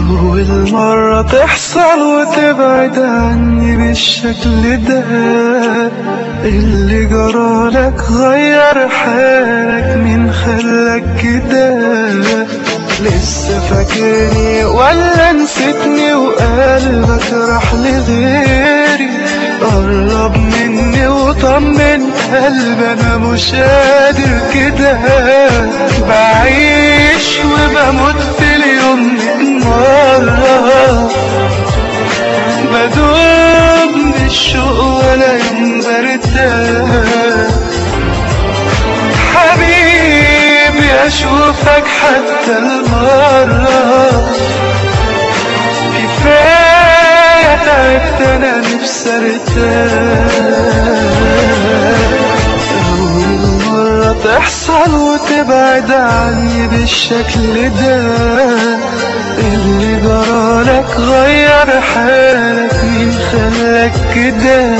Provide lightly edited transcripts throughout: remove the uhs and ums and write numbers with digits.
أول مرة تحصل وتبعد عني بالشكل ده، اللي جرالك غير حالك، مين خلاك كده؟ لسه فاكرني ولا نسيتني وقلبك راح لغيري؟ قرب مني وطمن قلبي، انا مش قادر كده. بعيش وبموت في اليوم 100 مرة، بدوب من الشوق ولا يوم برتاح. حبيبي اشوفك حتى المرة، كفاية تعبت انا نفسي ارتاح. أول مرة تحصل وتبعد عني بالشكل ده، اللي جرالك غير حالك، مين خلاك كده؟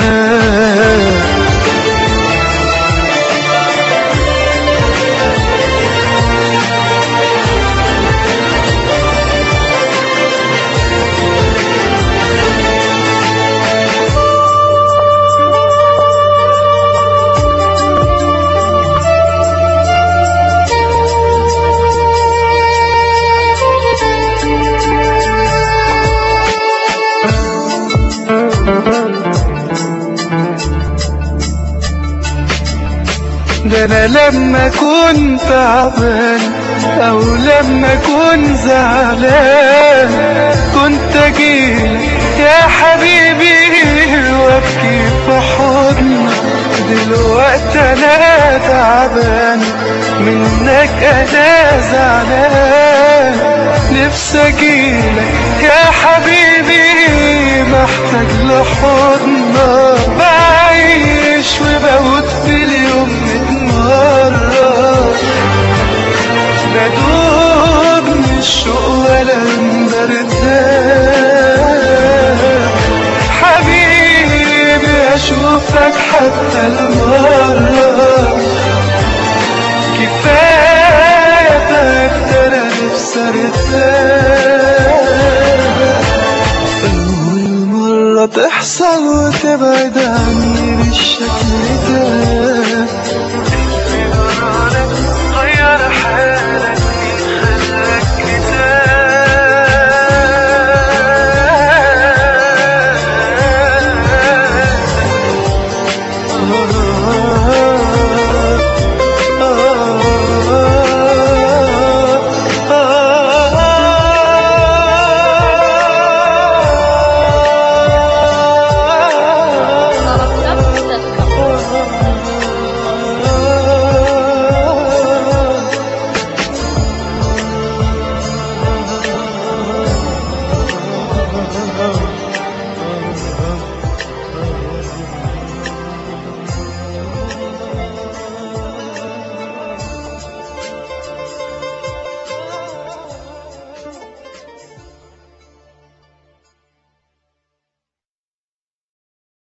ده انا لما كنت تعبان او لما كنت زعلان كنت اجيلك يا حبيبي وابكي في حضنك. دلوقتي انا تعبان منك، انا زعلان، نفسي اجيلك يا حبيبي، محتاج لحضنك. بعيش وبموت في اليوم 100 مرة، بدوب من الشوق ولا برتاح. حبيبي اشوفك حتى المرة، كفاية تعبت انا نفسي ارتاح. أول مرة تحصل وتبعد عني بالشكل ده،